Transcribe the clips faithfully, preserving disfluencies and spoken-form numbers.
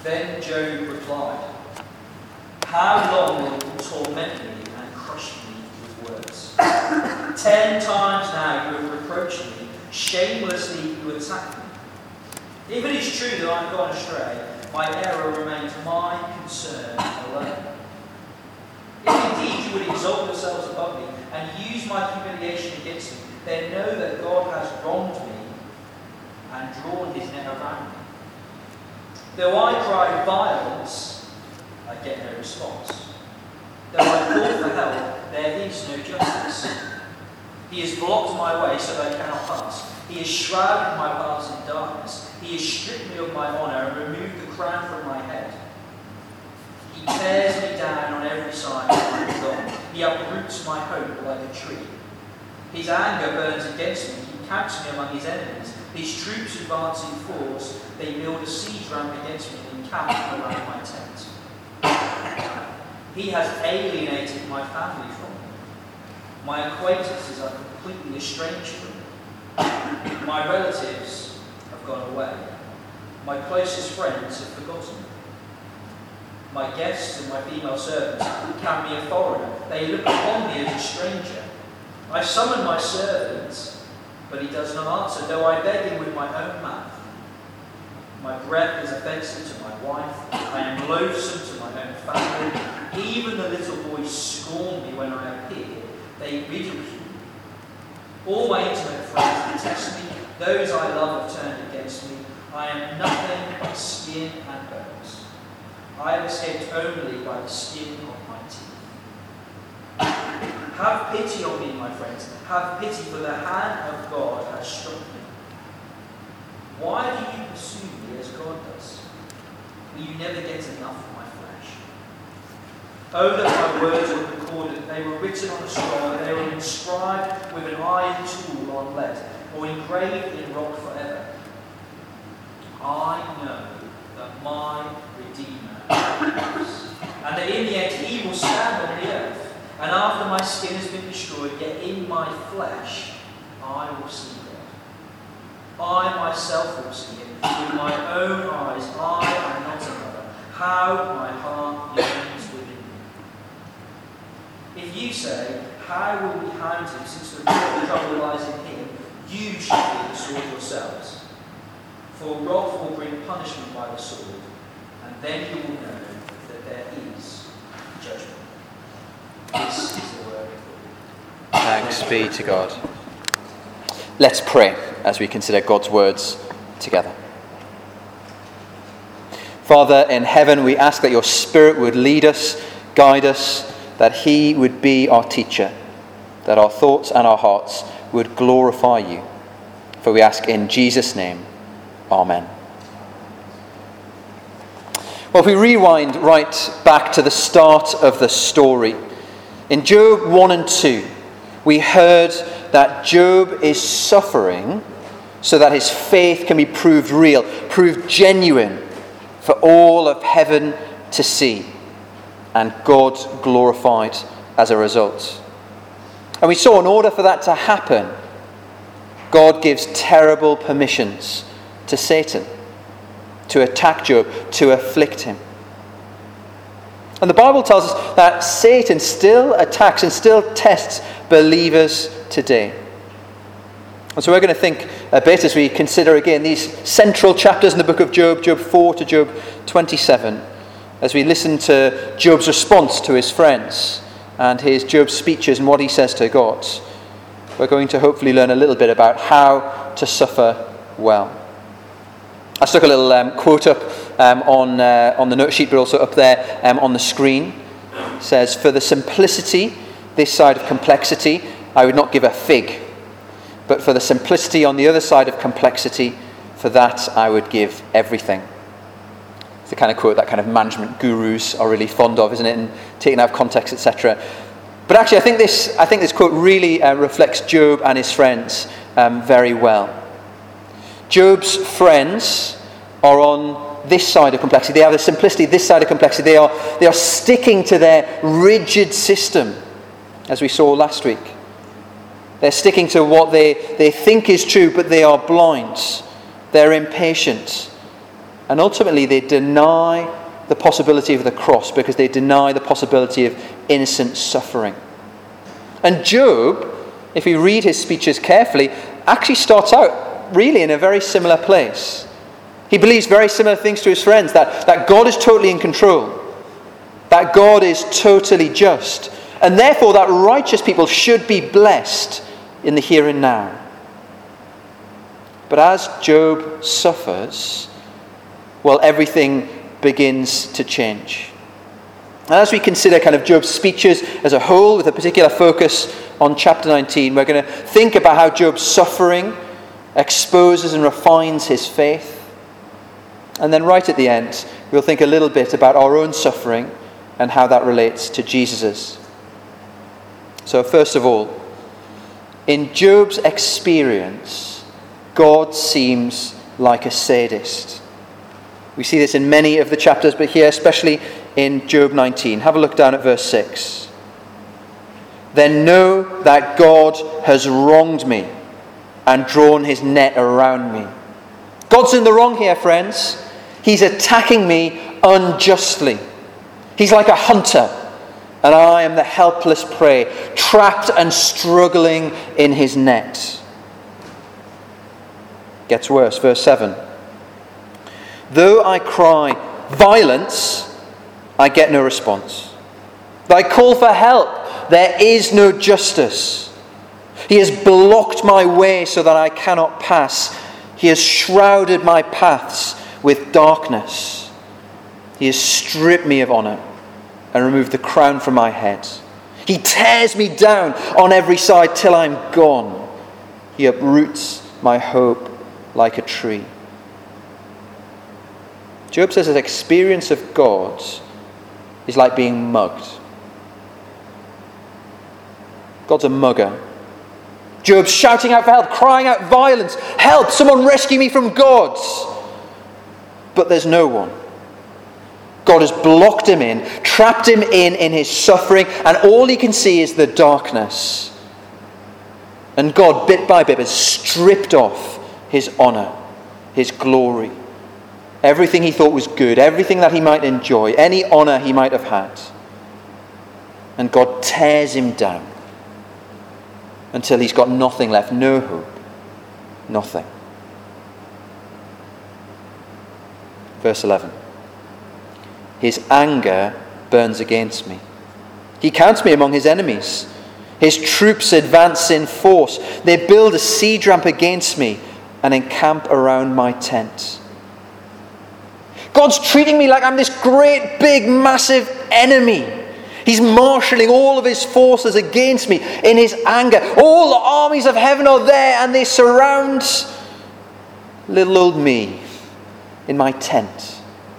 Then Job replied, "How long will you torment me and crush me with words? Ten times now you have reproached me, shamelessly you attack me. If it is true that I have gone astray, my error remains my concern alone. If indeed you would exalt yourselves above me and use my humiliation against me, then know that God has wronged me and drawn his net around me. Though I cry violence, I get no response. Though I call for help, there is no justice. He has blocked my way so that I cannot pass. He has shrouded my paths in darkness. He has stripped me of my honour and removed the crown from my head. He tears me down on every side when I am gone. He uproots my hope like a tree. His anger burns against me. He counts me among his enemies. His troops advance in force. They build a siege ramp against me and encamp around my tent. He has alienated my family from me. My acquaintances are completely estranged from me. My relatives have gone away. My closest friends have forgotten me. My guests and my female servants count me a foreigner. They look upon me as a stranger. I summon my servant, but he does not answer, though I beg him with my own mouth. My breath is offensive to my wife. I am loathsome to my own family. Even the little boys scorn me when I appear. They ridicule me. All my intimate friends detest me. Those I love have turned against me. I am nothing but skin and bones. I have escaped only by the skin of my teeth. Have pity on me, my friends. Have pity, for the hand of God has struck me. Why do you pursue me as God does? Will you never get enough of my flesh? Oh, that my words were recorded. They were written on a scroll. They were inscribed with an iron tool on lead, or engraved in rock forever. I know that my Redeemer lives, and that in the end he will stand on the earth. And after my skin has been destroyed, yet in my flesh I will see God. I myself will see him with my own eyes. I am not another. How my heart yearns within me. If you say, how will we hound him, since the real trouble lies in him, you should be the sword yourselves. For wrath will bring punishment by the sword, and then you will know that there is judgment. This is the word of God. Thanks be to God. Let's pray as we consider God's words together. Father in heaven, we ask that your Spirit would lead us, guide us, that he would be our teacher, that our thoughts and our hearts would glorify you. For we ask in Jesus' name, amen. Well, if we rewind right back to the start of the story, in Job one and two, we heard that Job is suffering so that his faith can be proved real, proved genuine for all of heaven to see, and God glorified as a result. And we saw in order for that to happen, God gives terrible permissions to Satan to attack Job, to afflict him. And the Bible tells us that Satan still attacks and still tests believers today. And so we're going to think a bit as we consider again these central chapters in the book of Job, Job four to Job twenty-seven, as we listen to Job's response to his friends and his Job's speeches and what he says to God. We're going to hopefully learn a little bit about how to suffer well. I stuck a little um, quote up um, on uh, on the note sheet, but also up there um, on the screen. It says, "For the simplicity, this side of complexity, I would not give a fig. But for the simplicity on the other side of complexity, for that I would give everything." It's the kind of quote that kind of management gurus are really fond of, isn't it? And taken out of context, et cetera. But actually, I think this I think this quote really uh, reflects Job and his friends um, very well. Job's friends are on this side of complexity. They have the simplicity, this side of complexity. They are, they are sticking to their rigid system, as we saw last week. They're sticking to what they, they think is true, but they are blind. They're impatient. And ultimately they deny the possibility of the cross because they deny the possibility of innocent suffering. And Job, if we read his speeches carefully, actually starts out really in a very similar place. He believes very similar things to his friends, that, that God is totally in control, that God is totally just, and therefore that righteous people should be blessed in the here and now. But as Job suffers, well, everything begins to change. And as we consider kind of Job's speeches as a whole, with a particular focus on chapter nineteen, we're going to think about how Job's suffering exposes and refines his faith. And then right at the end, we'll think a little bit about our own suffering and how that relates to Jesus's. So first of all, in Job's experience, God seems like a sadist. We see this in many of the chapters, but here especially in Job nineteen. Have a look down at verse six. Then know that God has wronged me and drawn his net around me. God's in the wrong here, friends. He's attacking me unjustly. He's like a hunter, and I am the helpless prey, trapped and struggling in his net. Gets worse, verse seven. Though I cry, violence, I get no response. Though I call for help, there is no justice. He has blocked my way so that I cannot pass. He has shrouded my paths with darkness. He has stripped me of honor and removed the crown from my head. He tears me down on every side till I'm gone. He uproots my hope like a tree. Job says his experience of God is like being mugged. God's a mugger. Job's shouting out for help, crying out violence. Help, someone rescue me from God. But there's no one. God has blocked him in, trapped him in in his suffering, and all he can see is the darkness. And God, bit by bit, has stripped off his honor, his glory, everything he thought was good, everything that he might enjoy, any honor he might have had. And God tears him down until he's got nothing left, no hope, nothing. Verse eleven. His anger burns against me. He counts me among his enemies. His troops advance in force. They build a siege ramp against me and encamp around my tent. God's treating me like I'm this great, big, massive enemy. He's marshalling all of his forces against me in his anger. All the armies of heaven are there and they surround little old me in my tent.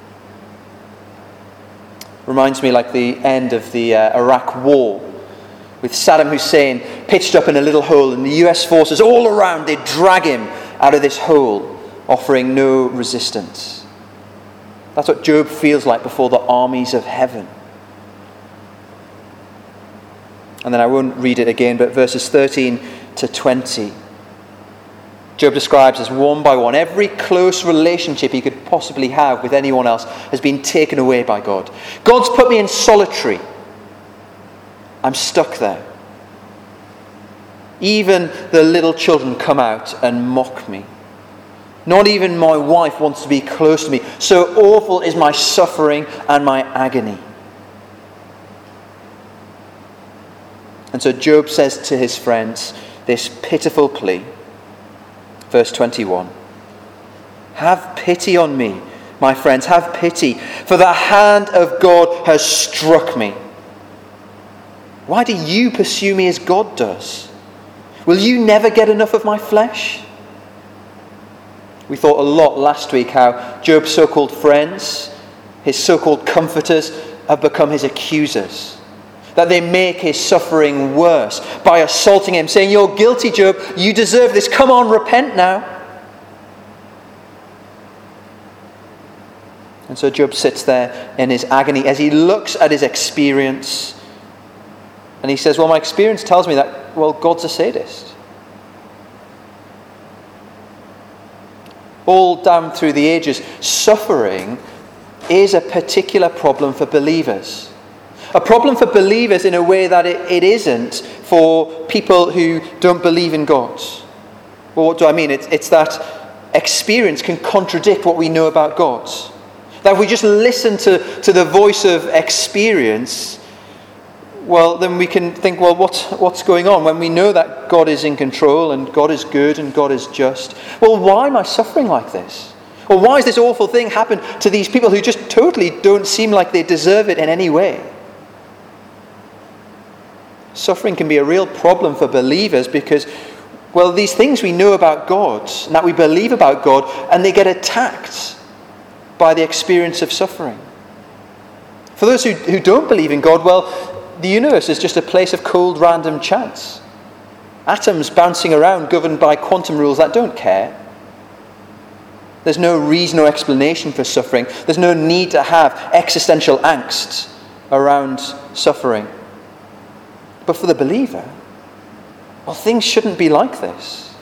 Reminds me like the end of the uh, Iraq War, with Saddam Hussein pitched up in a little hole and the U S forces all around, they drag him out of this hole, offering no resistance. That's what Job feels like before the armies of heaven. And then I won't read it again, but verses thirteen to twenty. Job describes as one by one, every close relationship he could possibly have with anyone else has been taken away by God. God's put me in solitary. I'm stuck there. Even the little children come out and mock me. Not even my wife wants to be close to me. So awful is my suffering and my agony. And so Job says to his friends this pitiful plea. Verse twenty-one. Have pity on me, my friends, have pity, for the hand of God has struck me. Why do you pursue me as God does? Will you never get enough of my flesh? We thought a lot last week how Job's so-called friends, his so-called comforters, have become his accusers. That they make his suffering worse by assaulting him, saying, you're guilty, Job, you deserve this, come on, repent now. And so Job sits there in his agony as he looks at his experience and he says, well, my experience tells me that, well, God's a sadist. all down through the ages, suffering is a particular problem for believers. A problem for believers in a way that it, it isn't for people who don't believe in God. Well, what do I mean? It's, it's that experience can contradict what we know about God. That if we just listen to, to the voice of experience, well, then we can think, well, what's, what's going on? When we know that God is in control and God is good and God is just, well, why am I suffering like this? Or why has this awful thing happened to these people who just totally don't seem like they deserve it in any way? Suffering can be a real problem for believers because, well, these things we know about God and that we believe about God, and they get attacked by the experience of suffering. For those who, who don't believe in God, well, the universe is just a place of cold random chance. Atoms bouncing around governed by quantum rules that don't care. There's no reason or explanation for suffering. There's no need to have existential angst around suffering. But for the believer, well, things shouldn't be like this.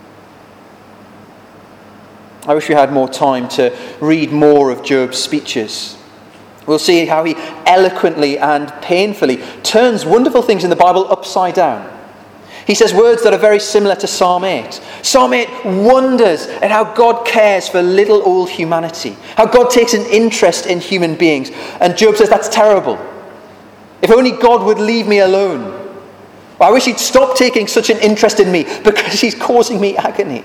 I wish we had more time to read more of Job's speeches. We'll see how he eloquently and painfully turns wonderful things in the Bible upside down. He says words that are very similar to Psalm eight. Psalm eight wonders at how God cares for little old humanity, how God takes an interest in human beings. And Job says, that's terrible. If only God would leave me alone. I wish he'd stop taking such an interest in me because he's causing me agony.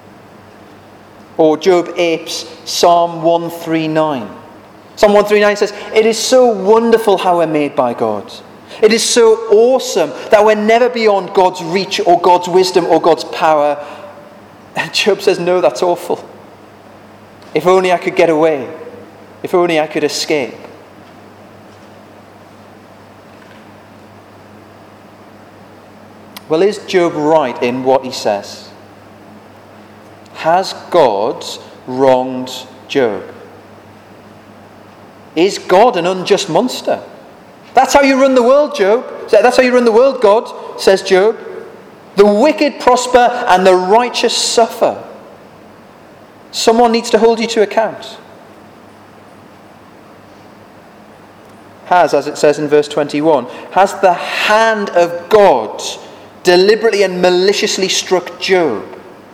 Or Job apes Psalm one thirty-nine. Psalm one thirty-nine says, it is so wonderful how we're made by God. It is so awesome that we're never beyond God's reach or God's wisdom or God's power. And Job says, no, that's awful. If only I could get away. If only I could escape. Well, is Job right in what he says? Has God wronged Job? Is God an unjust monster? That's how you run the world, Job. That's how you run the world, God, says Job. The wicked prosper and the righteous suffer. Someone needs to hold you to account. Has, as it says in verse twenty-one, has the hand of God deliberately and maliciously struck Job?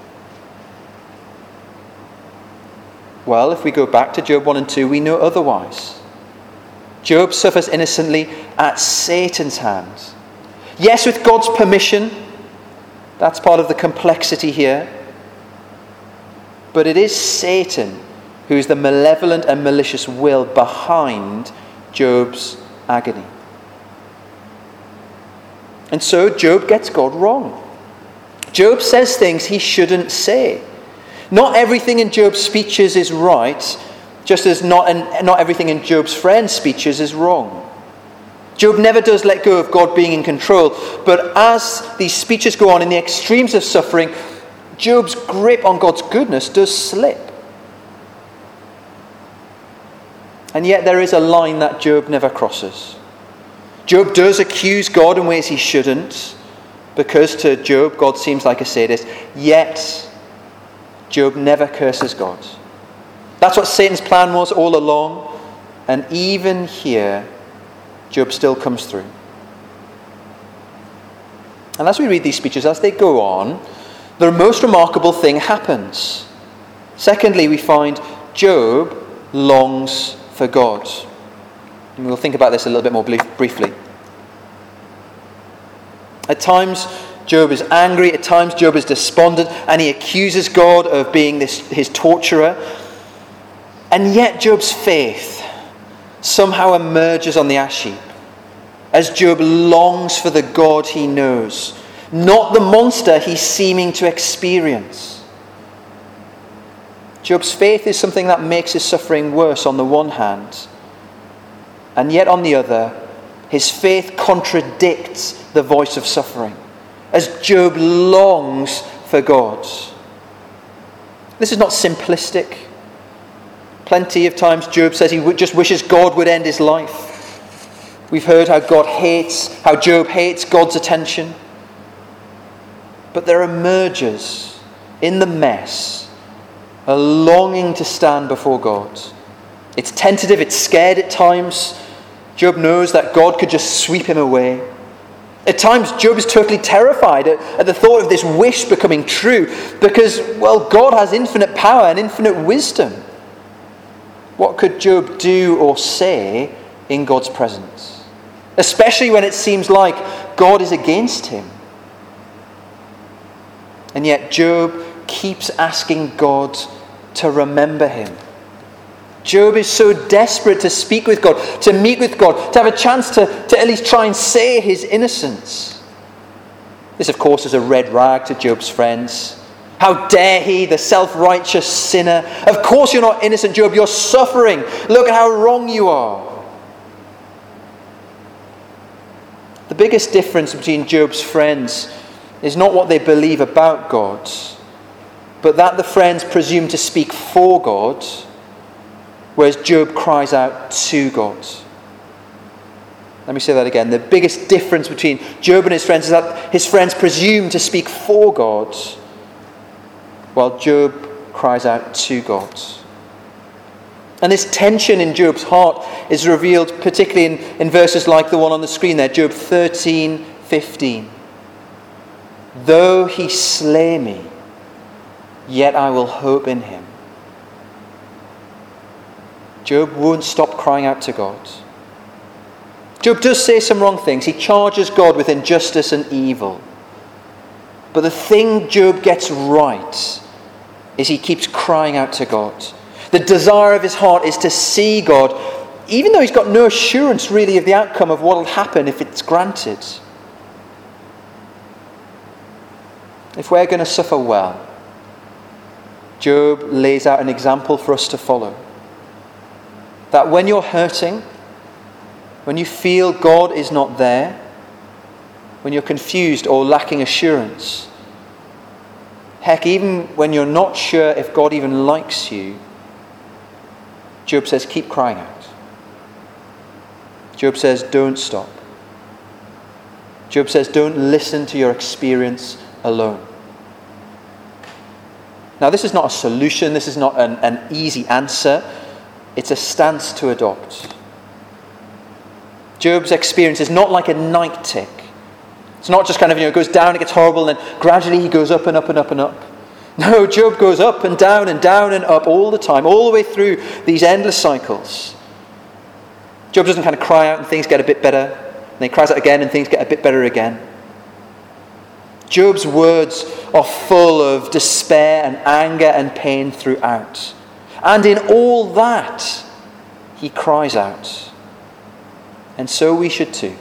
Well, if we go back to Job one and two, we know otherwise. Job suffers innocently at Satan's hands. Yes, with God's permission. That's part of the complexity here. But it is Satan who is the malevolent and malicious will behind Job's agony. And so Job gets God wrong. Job says things he shouldn't say. Not everything in Job's speeches is right, just as not, and not everything in Job's friends' speeches is wrong. Job never does let go of God being in control, but as these speeches go on in the extremes of suffering, Job's grip on God's goodness does slip. And yet there is a line that Job never crosses. Job does accuse God in ways he shouldn't, because to Job, God seems like a sadist, yet Job never curses God. That's what Satan's plan was all along, and even here, Job still comes through. And as we read these speeches, as they go on, the most remarkable thing happens. Secondly, we find Job longs for God. And we'll think about this a little bit more briefly. At times, Job is angry. At times, Job is despondent, and he accuses God of being this, his torturer. And yet, Job's faith somehow emerges on the ash heap as Job longs for the God he knows, not the monster he's seeming to experience. Job's faith is something that makes his suffering worse on the one hand, and yet on the other, his faith contradicts the voice of suffering as Job longs for God. This is not simplistic. Plenty of times Job says he just wishes God would end his life. We've heard how God hates, how Job hates God's attention. But there emerges in the mess a longing to stand before God. It's tentative, it's scared at times. Job knows that God could just sweep him away. At times, Job is totally terrified at, at the thought of this wish becoming true because, well, God has infinite power and infinite wisdom. What could Job do or say in God's presence? Especially when it seems like God is against him. And yet Job keeps asking God to remember him. Job is so desperate to speak with God, to meet with God, to have a chance to, to at least try and say his innocence. This, of course, is a red rag to Job's friends. How dare he, the self-righteous sinner? Of course you're not innocent, Job. You're suffering. Look at how wrong you are. The biggest difference between Job's friends is not what they believe about God, but that the friends presume to speak for God, whereas Job cries out to God. Let me say that again. The biggest difference between Job and his friends is that his friends presume to speak for God, while Job cries out to God. And this tension in Job's heart is revealed particularly in, in verses like the one on the screen there, Job thirteen fifteen. Though he slay me, yet I will hope in him. Job won't stop crying out to God. Job does say some wrong things. He charges God with injustice and evil. But the thing Job gets right is he keeps crying out to God. The desire of his heart is to see God, even though he's got no assurance really of the outcome of what will happen if it's granted. If we're going to suffer well, Job lays out an example for us to follow. That when you're hurting, when you feel God is not there, when you're confused or lacking assurance, heck, even when you're not sure if God even likes you, Job says, keep crying out. Job says, don't stop. Job says, don't listen to your experience alone. Now, this is not a solution. This is not an, an easy answer. It's a stance to adopt. Job's experience is not like a night tick. It's not just kind of, you know, it goes down, it gets horrible, and then gradually he goes up and up and up and up. No, Job goes up and down and down and up all the time, all the way through these endless cycles. Job doesn't kind of cry out and things get a bit better, and then he cries out again and things get a bit better again. Job's words are full of despair and anger and pain throughout. And in all that, he cries out. And so we should too.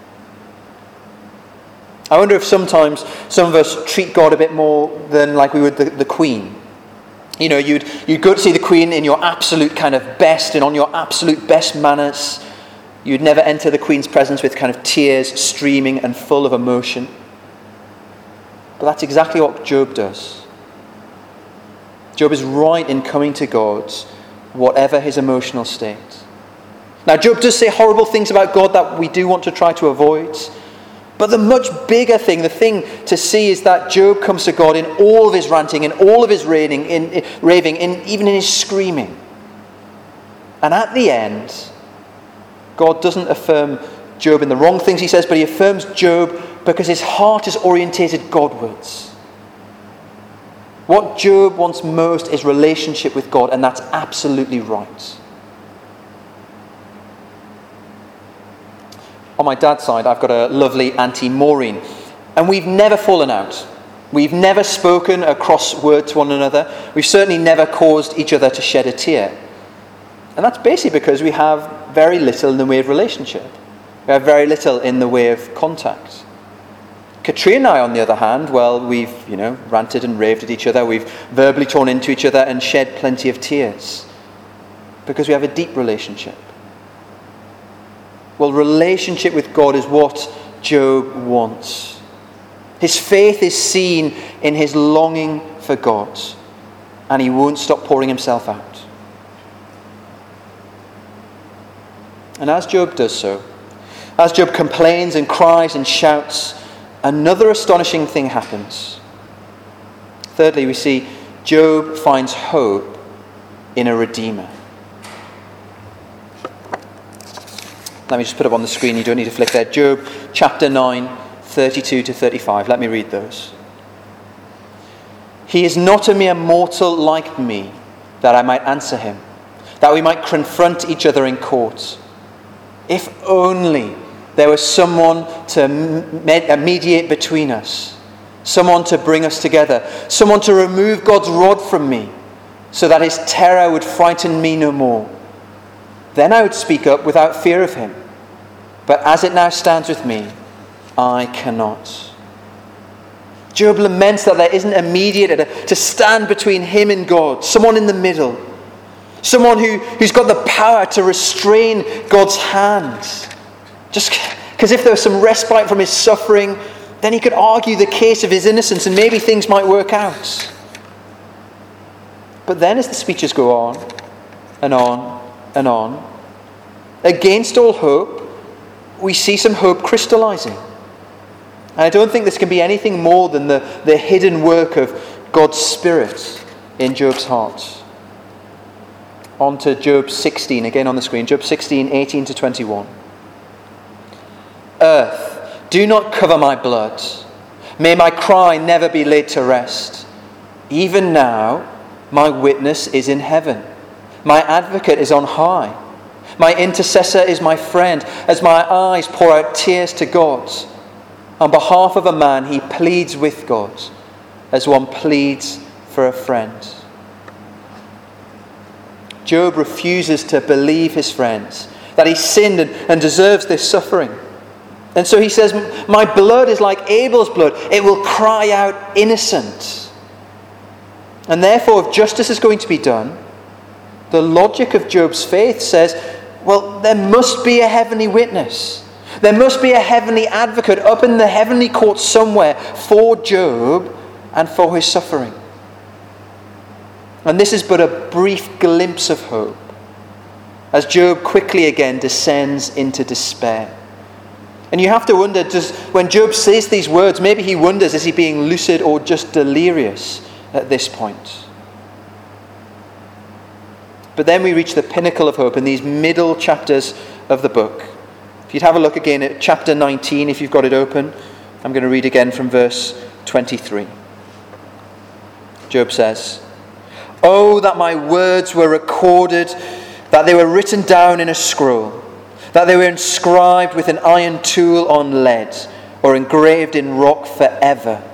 I wonder if sometimes some of us treat God a bit more than like we would the, the Queen. You know, you'd, you'd go to see the Queen in your absolute kind of best and on your absolute best manners. You'd never enter the Queen's presence with kind of tears streaming and full of emotion. But that's exactly what Job does. Job is right in coming to God, whatever his emotional state. Now, Job does say horrible things about God that we do want to try to avoid. But the much bigger thing, the thing to see, is that Job comes to God in all of his ranting, in all of his raving, in, in, raving, in, even in his screaming. And at the end, God doesn't affirm Job in the wrong things he says, but he affirms Job because his heart is orientated Godwards. What Job wants most is relationship with God, and that's absolutely right. On my dad's side, I've got a lovely Auntie Maureen, and we've never fallen out. We've never spoken a cross word to one another. We've certainly never caused each other to shed a tear. And that's basically because we have very little in the way of relationship. We have very little in the way of contact. Katrina and I, on the other hand, well, we've, you know, ranted and raved at each other. We've verbally torn into each other and shed plenty of tears because we have a deep relationship. Well, relationship with God is what Job wants. His faith is seen in his longing for God, and he won't stop pouring himself out. And as Job does so, as Job complains and cries and shouts, another astonishing thing happens. Thirdly, we see Job finds hope in a redeemer. Let me just put up on the screen, you don't need to flick there. Job chapter nine, thirty-two to thirty-five. Let me read those. He is not a mere mortal like me, that I might answer him, that we might confront each other in court. If only there was someone to mediate between us, someone to bring us together, someone to remove God's rod from me, so that his terror would frighten me no more. Then I would speak up without fear of him. But as it now stands with me, I cannot. Job laments that there isn't a mediator to stand between him and God, someone in the middle, someone who, who's got the power to restrain God's hand. Just because if there was some respite from his suffering, then he could argue the case of his innocence and maybe things might work out. But then as the speeches go on and on and on, against all hope, we see some hope crystallizing. And I don't think this can be anything more than the, the hidden work of God's Spirit in Job's heart. On to Job sixteen, again on the screen. Job sixteen, eighteen to twenty-one. Earth, do not cover my blood. May my cry never be laid to rest. Even now, my witness is in heaven. My advocate is on high. My intercessor is my friend, as my eyes pour out tears to God. On behalf of a man, he pleads with God, as one pleads for a friend. Job refuses to believe his friends, that he sinned and, and deserves this suffering. And so he says, my blood is like Abel's blood. It will cry out innocent. And therefore, if justice is going to be done, the logic of Job's faith says, well, there must be a heavenly witness. There must be a heavenly advocate up in the heavenly court somewhere for Job and for his suffering. And this is but a brief glimpse of hope as Job quickly again descends into despair. And you have to wonder, does, when Job says these words, maybe he wonders, is he being lucid or just delirious at this point? But then we reach the pinnacle of hope in these middle chapters of the book. If you'd have a look again at chapter nineteen, if you've got it open, I'm going to read again from verse twenty-three. Job says, "Oh, that my words were recorded, that they were written down in a scroll, that they were inscribed with an iron tool on lead, or engraved in rock forever.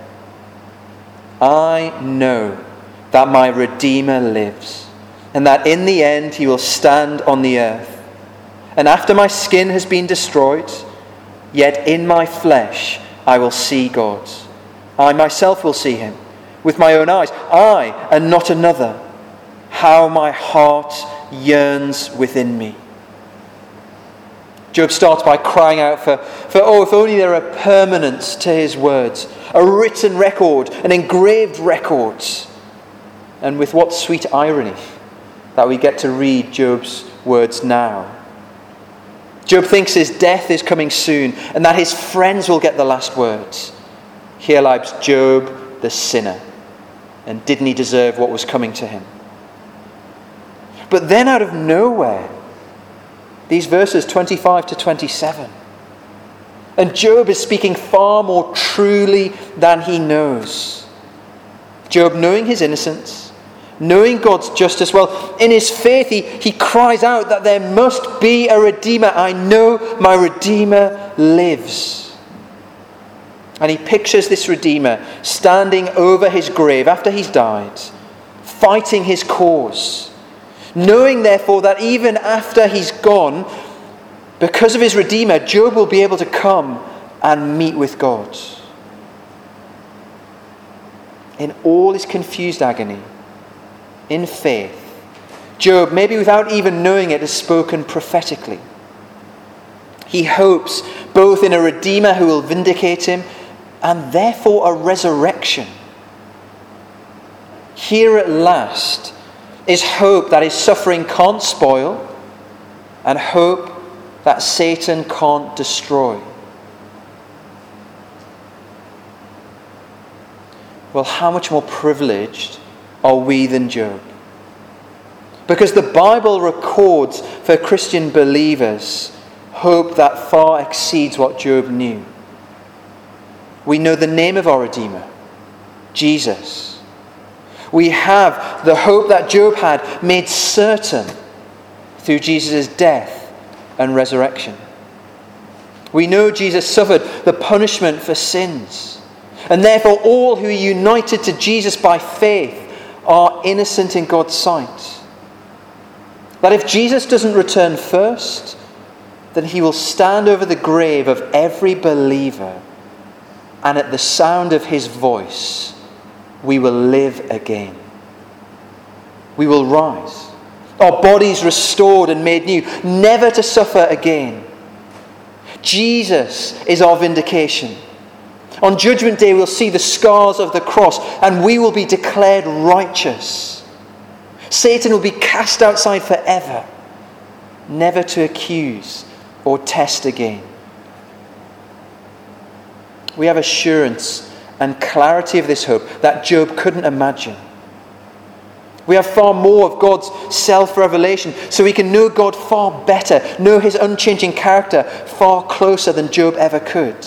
I know that my Redeemer lives, and that in the end he will stand on the earth. And after my skin has been destroyed, yet in my flesh I will see God. I myself will see him with my own eyes, I and not another. How my heart yearns within me." Job starts by crying out for, for, oh, if only there are permanence to his words, a written record, an engraved record. And with what sweet irony that we get to read Job's words now. Job thinks his death is coming soon and that his friends will get the last words. Here lies Job the sinner, and didn't he deserve what was coming to him? But then out of nowhere, these verses twenty-five to twenty-seven, and Job is speaking far more truly than he knows. Job, knowing his innocence, knowing God's justice, well, in his faith he, he cries out that there must be a Redeemer. I know my Redeemer lives. And he pictures this Redeemer standing over his grave after he's died, fighting his cause, knowing therefore that even after he's gone, because of his Redeemer, Job will be able to come and meet with God. In all his confused agony, in faith, Job, maybe without even knowing it, has spoken prophetically. He hopes both in a Redeemer who will vindicate him and therefore a resurrection. Here at last is hope that his suffering can't spoil, and hope that Satan can't destroy. Well, how much more privileged are we than Job. Because the Bible records for Christian believers hope that far exceeds what Job knew. We know the name of our Redeemer, Jesus. We have the hope that Job had made certain through Jesus' death and resurrection. We know Jesus suffered the punishment for sins, and therefore all who are united to Jesus by faith are innocent in God's sight. That if Jesus doesn't return first, then he will stand over the grave of every believer, and at the sound of his voice, we will live again. We will rise, our bodies restored and made new, never to suffer again. Jesus is our vindication. On Judgment Day, we'll see the scars of the cross, and we will be declared righteous. Satan will be cast outside forever, never to accuse or test again. We have assurance and clarity of this hope that Job couldn't imagine. We have far more of God's self-revelation, so we can know God far better, know his unchanging character far closer than Job ever could.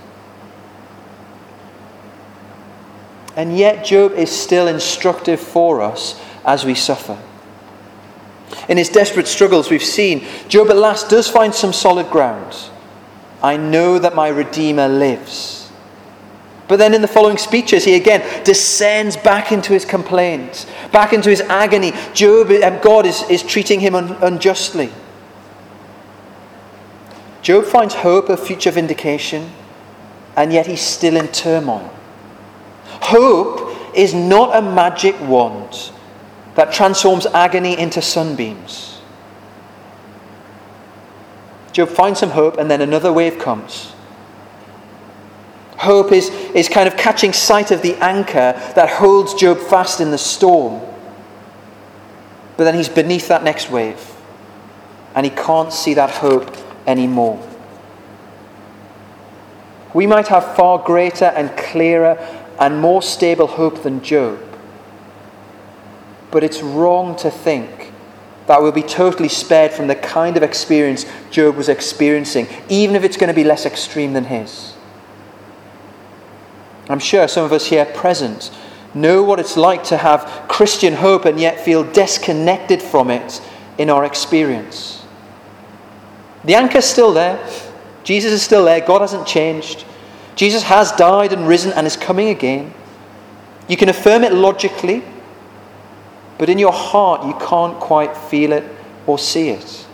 And yet Job is still instructive for us as we suffer. In his desperate struggles, we've seen Job at last does find some solid ground. I know that my Redeemer lives. But then in the following speeches, he again descends back into his complaints, back into his agony. Job, God is, is treating him un, unjustly. Job finds hope of future vindication, and yet he's still in turmoil. Hope is not a magic wand that transforms agony into sunbeams. Job finds some hope, and then another wave comes. Hope is, is kind of catching sight of the anchor that holds Job fast in the storm. But then he's beneath that next wave, and he can't see that hope anymore. We might have far greater and clearer and more stable hope than Job. But it's wrong to think that we'll be totally spared from the kind of experience Job was experiencing, even if it's going to be less extreme than his. I'm sure some of us here present know what it's like to have Christian hope and yet feel disconnected from it in our experience. The anchor's still there. Jesus is still there. God hasn't changed. Jesus has died and risen and is coming again. You can affirm it logically, but in your heart you can't quite feel it or see it.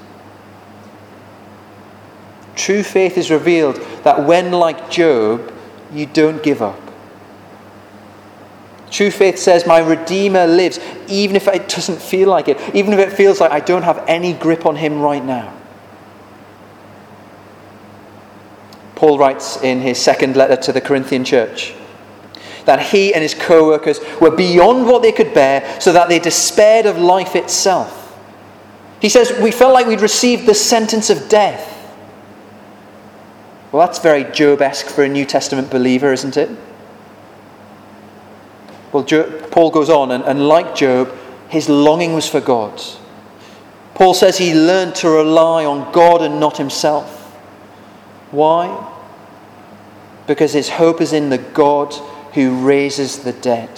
True faith is revealed that when, like Job, you don't give up. True faith says, my Redeemer lives, even if it doesn't feel like it, even if it feels like I don't have any grip on him right now. Paul writes in his second letter to the Corinthian church that he and his co-workers were beyond what they could bear, so that they despaired of life itself. He says, we felt like we'd received the sentence of death. Well, that's very Job-esque for a New Testament believer, isn't it? Well, Job, Paul goes on, and, and like Job, his longing was for God. Paul says he learned to rely on God and not himself. Why? Because his hope is in the God who raises the dead.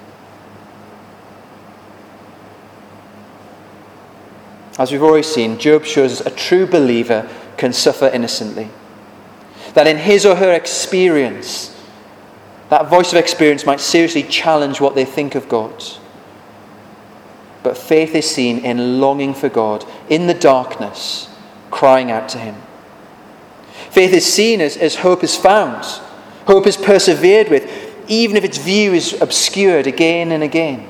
As we've already seen, Job shows us a true believer can suffer innocently. That in his or her experience, that voice of experience might seriously challenge what they think of God. But faith is seen in longing for God, in the darkness, crying out to him. Faith is seen as, as hope is found. Hope is persevered with, even if its view is obscured again and again.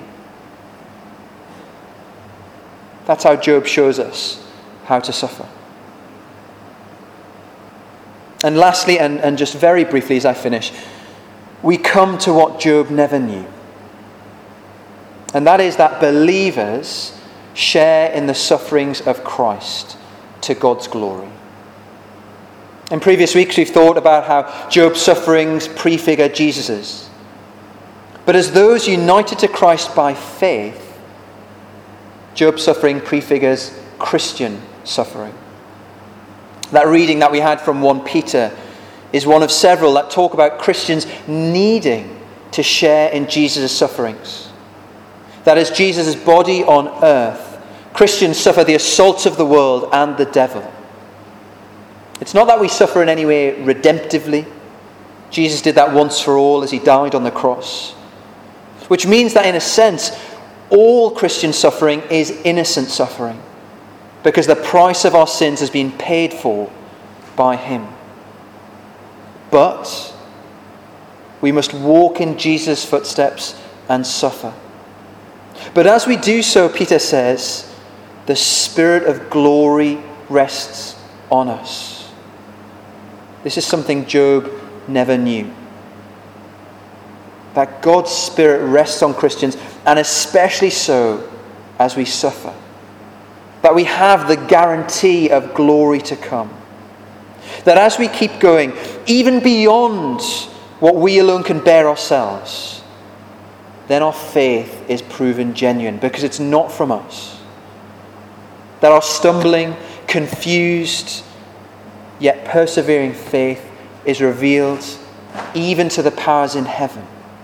That's how Job shows us how to suffer. And lastly, and, and just very briefly as I finish, we come to what Job never knew. And that is that believers share in the sufferings of Christ to God's glory. In previous weeks we've thought about how Job's sufferings prefigure Jesus's. But as those united to Christ by faith, Job's suffering prefigures Christian suffering. That reading that we had from First Peter is one of several that talk about Christians needing to share in Jesus' sufferings. That as Jesus' body on earth, Christians suffer the assaults of the world and the devil. It's not that we suffer in any way redemptively. Jesus did that once for all as he died on the cross. Which means that in a sense, all Christian suffering is innocent suffering, because the price of our sins has been paid for by him. But we must walk in Jesus' footsteps and suffer. But as we do so, Peter says, the Spirit of glory rests on us. This is something Job never knew. That God's Spirit rests on Christians, and especially so as we suffer. That we have the guarantee of glory to come. That as we keep going, even beyond what we alone can bear ourselves, then our faith is proven genuine, because it's not from us. That our stumbling, confused, yet persevering faith is revealed even to the powers in heaven.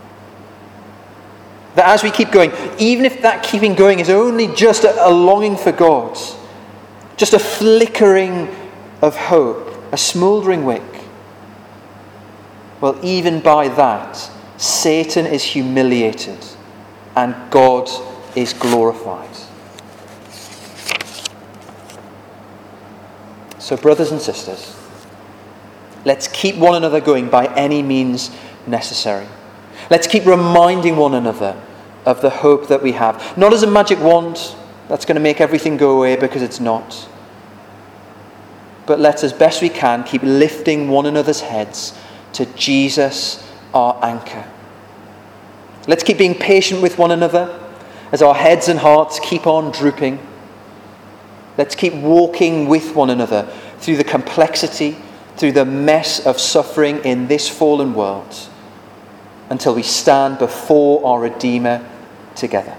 That as we keep going, even if that keeping going is only just a, a longing for God, just a flickering of hope, a smouldering wick, well, even by that, Satan is humiliated and God is glorified. So, brothers and sisters, let's keep one another going by any means necessary. Let's keep reminding one another of the hope that we have. Not as a magic wand that's going to make everything go away, because it's not. But let's, as best we can, keep lifting one another's heads to Jesus, our anchor. Let's keep being patient with one another as our heads and hearts keep on drooping. Let's keep walking with one another through the complexity, through the mess of suffering in this fallen world, until we stand before our Redeemer together.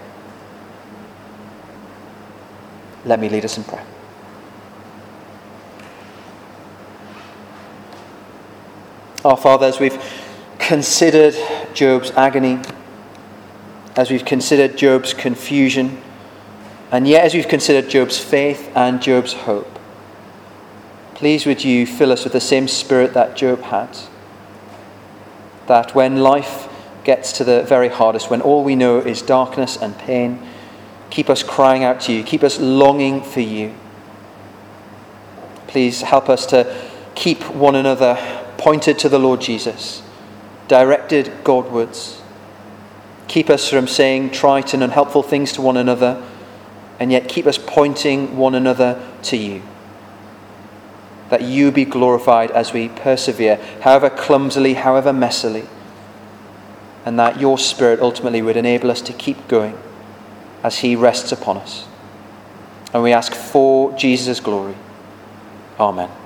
Let me lead us in prayer. Our Father, as we've considered Job's agony, as we've considered Job's confusion, and yet as we've considered Job's faith and Job's hope, please would you fill us with the same spirit that Job had, that when life gets to the very hardest, when all we know is darkness and pain, keep us crying out to you, keep us longing for you. Please help us to keep one another pointed to the Lord Jesus, directed Godwards. Keep us from saying trite and unhelpful things to one another, and yet keep us pointing one another to you. That you be glorified as we persevere, however clumsily, however messily, and that your Spirit ultimately would enable us to keep going as he rests upon us. And we ask for Jesus' glory. Amen.